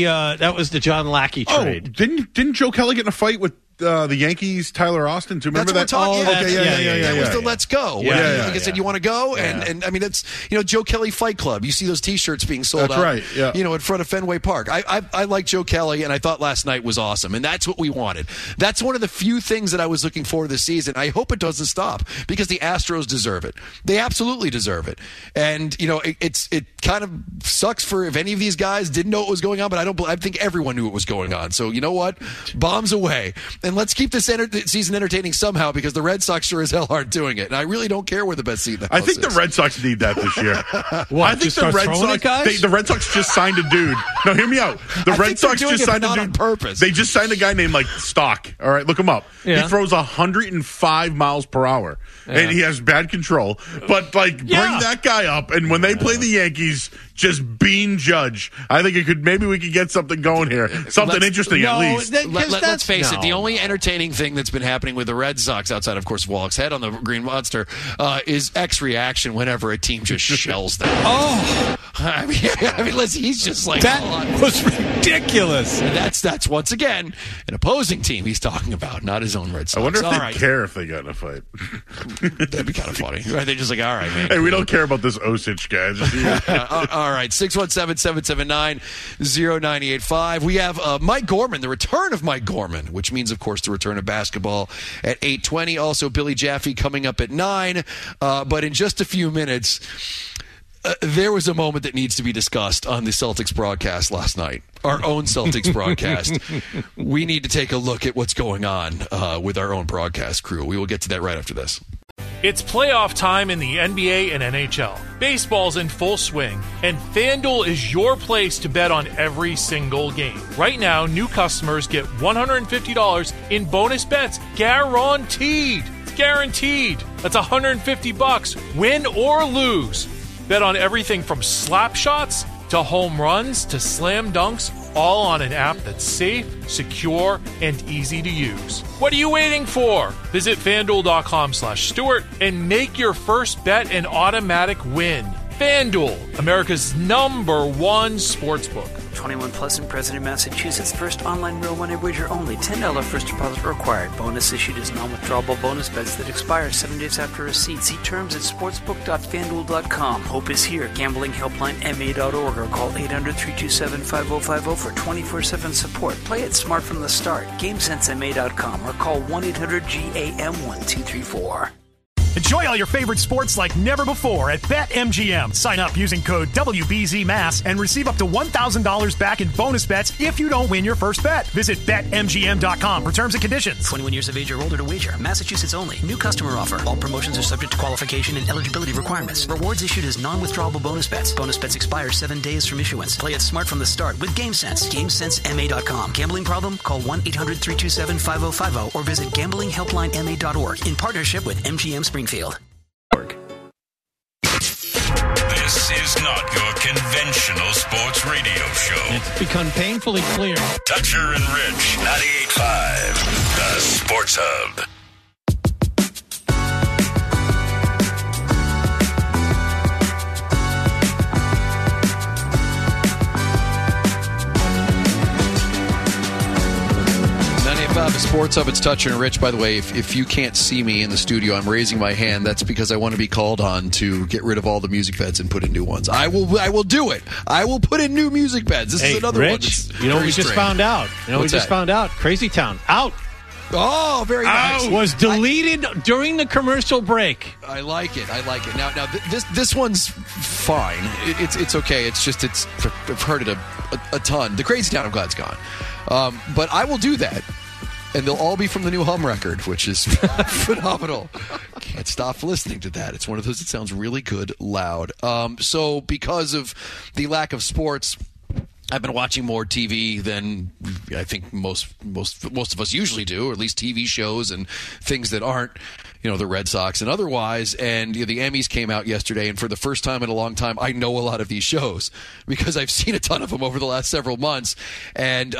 was the John Lackey trade. Oh, didn't Joe Kelly get in a fight with the Yankees, Tyler Austin, too? Remember that's that? What we're talking Yeah. That was the Let's Go. Yeah. He said, "You want to go?" And I mean, that's Joe Kelly Fight Club. You see those T-shirts being sold out. Right. Yeah. In front of Fenway Park. I like Joe Kelly, and I thought last night was awesome, and that's what we wanted. That's one of the few things that I was looking for this season. I hope it doesn't stop because the Astros deserve it. They absolutely deserve it. And it kind of sucks for if any of these guys didn't know what was going on, but I think everyone knew what was going on. So you know what? Bombs away, and let's keep this season entertaining somehow because the Red Sox sure as hell aren't doing it, and I really don't care where the best seat in the house I think is. the Red Sox need that this year. What, I think the Red Sox just signed a dude. No, hear me out. The Red Sox just signed a dude on purpose. They just signed a guy named Stock. All right, look him up. Yeah. He throws 105 miles per hour, and he has bad control. But bring that guy up, and when they play the Yankees, just bean Judge. I think maybe we could get something going here, something interesting at least. Let's face it. The only entertaining thing that's been happening with the Red Sox outside, of course, Wallach's head on the Green Monster is X reaction whenever a team just shells them. Oh, I mean, listen, he's just like that was ridiculous. And that's once again an opposing team he's talking about, not his own Red Sox. I wonder if they care if they got in a fight. That'd be kind of funny. Right? They're just like, all right, man. Hey, we don't care about this Osich guy. All right, 617-779-0985. We have Mike Gorman, the return of Mike Gorman, which means, of course, the return of basketball at 8:20. Also, Billy Jaffe coming up at 9. But in just a few minutes, there was a moment that needs to be discussed on the Celtics broadcast last night. Our own Celtics broadcast. We need to take a look at what's going on with our own broadcast crew. We will get to that right after this. It's playoff time in the NBA and NHL. Baseball's in full swing, and FanDuel is your place to bet on every single game. Right now, new customers get $150 in bonus bets guaranteed. It's guaranteed. That's $150, win or lose. Bet on everything from slap shots to home runs to slam dunks, all on an app that's safe, secure, and easy to use. What are you waiting for? Visit FanDuel.com/Stewart and make your first bet an automatic win. FanDuel, America's #1 sportsbook. 21 plus and present in Massachusetts. First online real money wager only. $10 first deposit required. Bonus issued as non-withdrawable bonus bets that expire 7 days after receipt. See terms at sportsbook.fanduel.com. Hope is here. Gambling helpline ma.org or call 800-327-5050 for 24/7 support. Play it smart from the start. GameSenseMA.com or call 1-800-GAM-1234. Enjoy all your favorite sports like never before at BetMGM. Sign up using code WBZMass and receive up to $1,000 back in bonus bets if you don't win your first bet. Visit BetMGM.com for terms and conditions. 21 years of age or older to wager. Massachusetts only. New customer offer. All promotions are subject to qualification and eligibility requirements. Rewards issued as non-withdrawable bonus bets. Bonus bets expire 7 days from issuance. Play it smart from the start with GameSense. GameSenseMA.com. Gambling problem? Call 1-800-327-5050 or visit gamblinghelplinema.org in partnership with MGM Springfield. This is not your conventional sports radio show. It's become painfully clear. Dutcher and Rich, 98.5, the Sports Hub. The Sports Hub, it's Toucher and Rich. By the way, if you can't see me in the studio, I'm raising my hand. That's because I want to be called on to get rid of all the music beds and put in new ones. I will do it. I will put in new music beds. This is another Rich, one that's you know what we strange. just found out? Crazy Town out. Oh, very nice. Was deleted during the commercial break. I like it. Now this one's fine. It's okay. I've heard it a ton. The Crazy Town, I'm glad it's gone. But I will do that. And they'll all be from the new Hum record, which is phenomenal. Can't stop listening to that. It's one of those that sounds really good loud. So because of the lack of sports, I've been watching more TV than I think most of us usually do, or at least TV shows and things that aren't, the Red Sox and otherwise. And the Emmys came out yesterday, and for the first time in a long time, I know a lot of these shows because I've seen a ton of them over the last several months. And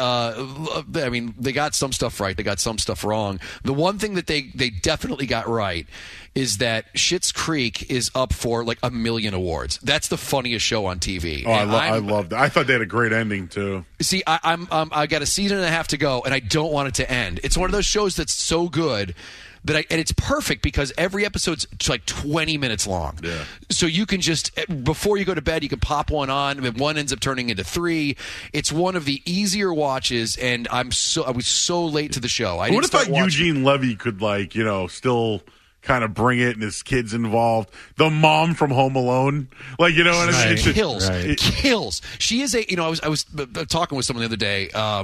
they got some stuff right, they got some stuff wrong. The one thing that they definitely got right is that Schitt's Creek is up for like 1 million awards. That's the funniest show on TV. Oh, I loved it. I thought they had a great ending too. See, I got a season and a half to go, and I don't want it to end. It's one of those shows that's so good and it's perfect because every episode's like 20 minutes long. Yeah. So you can just, before you go to bed, you can pop one on, and one ends up turning into 3. It's one of the easier watches, and I was so late to the show. I would have thought Eugene Levy could still kind of bring it, and his kids involved. The mom from Home Alone, what I mean? Kills. She is a. I was talking with someone the other day.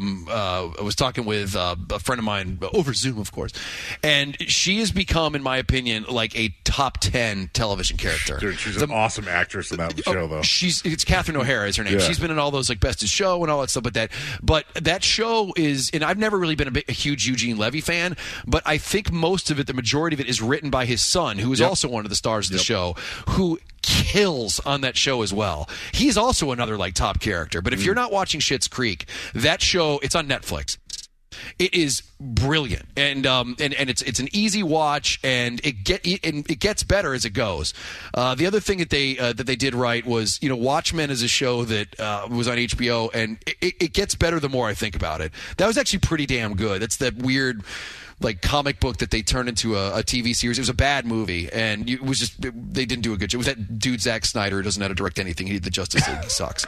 I was talking with a friend of mine over Zoom, of course, and she has become, in my opinion, like a top 10 television character. Dude, she's an awesome actress in that show, though. It's Catherine O'Hara is her name. Yeah. She's been in all those Best of Show and all that stuff. But that show is, and I've never really been a huge Eugene Levy fan, but I think most of it, the majority of it, is written by his son, who is also one of the stars of the show, who kills on that show as well. He's also another top character. But if you're not watching Schitt's Creek, that show, it's on Netflix. It is brilliant, and it's an easy watch, and it gets better as it goes. The other thing that they did right was, Watchmen is a show that was on HBO, and it gets better the more I think about it. That was actually pretty damn good. That's that weird comic book that they turned into a TV series. It was a bad movie, and they didn't do a good job. It was that dude Zack Snyder who doesn't know how to direct anything. He did the Justice League. He sucks.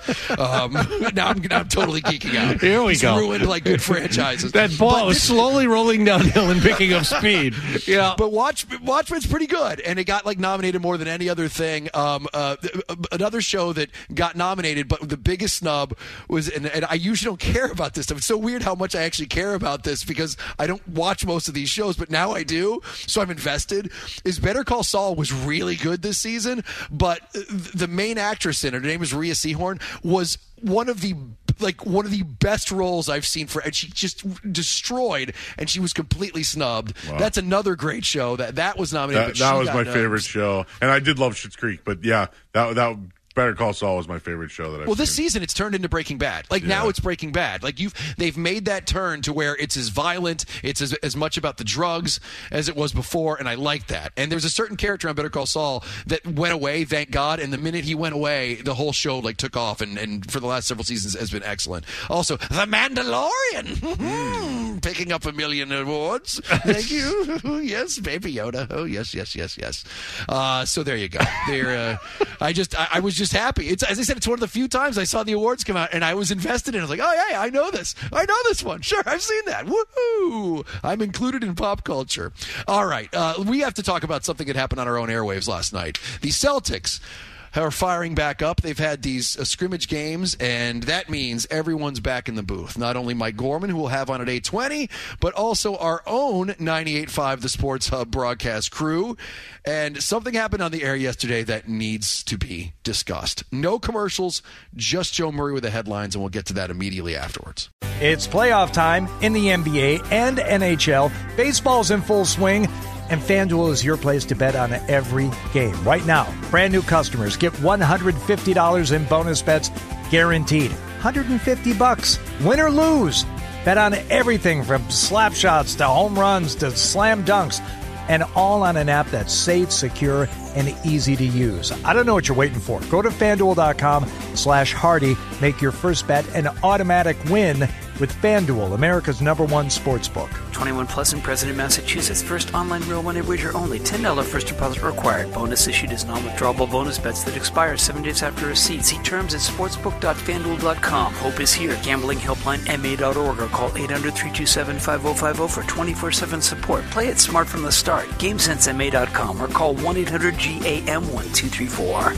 Now I'm totally geeking out. Here we go. Ruined good franchises. That ball is slowly rolling downhill and picking up speed. Yeah, but Watchmen's pretty good, and it got nominated more than any other thing. Another show that got nominated, but the biggest snub was, and I usually don't care about this stuff. It's so weird how much I actually care about this because I don't watch most of these shows, but now I do, so I'm invested. Is Better Call Saul was really good this season, but the main actress in it, her name is Rhea Seehorn, was one of the best roles I've seen and she just destroyed, and she was completely snubbed. Wow. That's another great show that was nominated. That was my favorite show, and I did love Schitt's Creek, but yeah, that Better Call Saul was my favorite show that I've seen. This season it's turned into Breaking Bad. Now it's Breaking Bad. They've made that turn to where it's as violent, it's as much about the drugs as it was before, and I like that. And there's a certain character on Better Call Saul that went away, thank God, and the minute he went away, the whole show took off, and for the last several seasons has been excellent. Also, The Mandalorian. again, picking up 1 million awards. Thank you. Yes, Baby Yoda. Oh, yes. So there you go. I was just happy. It's, as I said, it's one of the few times I saw the awards come out, and I was invested in it. I was like, oh, yeah, I know this. I know this one. Sure, I've seen that. Woohoo! I'm included in pop culture. All right. We have to talk about something that happened on our own airwaves last night. The Celtics are firing back up. They've had these scrimmage games, and that means everyone's back in the booth. Not only Mike Gorman, who we'll have on at 8:20, but also our own 98.5 The Sports Hub broadcast crew. And something happened on the air yesterday that needs to be discussed. No commercials, just Joe Murray with the headlines, and we'll get to that immediately afterwards. It's playoff time in the NBA and NHL. Baseball's in full swing. And FanDuel is your place to bet on every game. Right now, brand new customers get $150 in bonus bets guaranteed. $150. Win or lose. Bet on everything from slap shots to home runs to slam dunks. And all on an app that's safe, secure, and easy to use. I don't know what you're waiting for. Go to FanDuel.com/Hardy. Make your first bet an automatic win with FanDuel, America's #1 sportsbook. 21 plus in President, Massachusetts. First online real money wager only. $10 first deposit required. Bonus issued as non-withdrawable bonus bets that expire 7 days after receipt. See terms at sportsbook.fanduel.com. Hope is here. Gambling helpline MA.org or call 800-327-5050 for 24/7 support. Play it smart from the start. GameSenseMA.com or call 1-800-GAM-1234.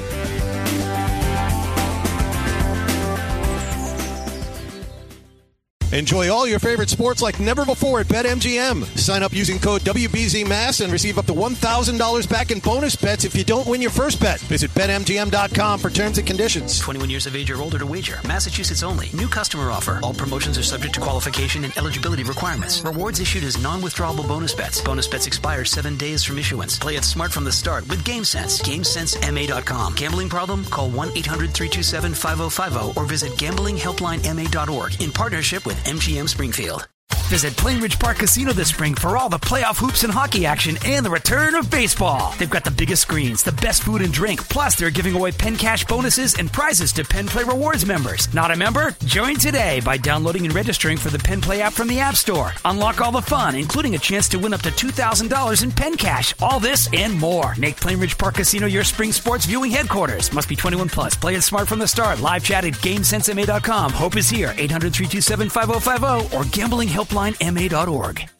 Enjoy all your favorite sports like never before at BetMGM. Sign up using code WBZMass and receive up to $1,000 back in bonus bets if you don't win your first bet. Visit BetMGM.com for terms and conditions. 21 years of age or older to wager. Massachusetts only. New customer offer. All promotions are subject to qualification and eligibility requirements. Rewards issued as non-withdrawable bonus bets. Bonus bets expire 7 days from issuance. Play it smart from the start with GameSense. GameSenseMA.com. Gambling problem? Call 1-800-327-5050 or visit gamblinghelplinema.org in partnership with MGM Springfield. Visit Plainridge Park Casino this spring for all the playoff hoops and hockey action and the return of baseball. They've got the biggest screens, the best food and drink, plus they're giving away Penn Cash bonuses and prizes to Penn Play Rewards members. Not a member? Join today by downloading and registering for the Penn Play app from the App Store. Unlock all the fun, including a chance to win up to $2,000 in Penn Cash. All this and more. Make Plainridge Park Casino your spring sports viewing headquarters. Must be 21 plus. Play it smart from the start. Live chat at GameSenseMA.com. Hope is here. 800-327-5050 or gamblinghelplinema.org.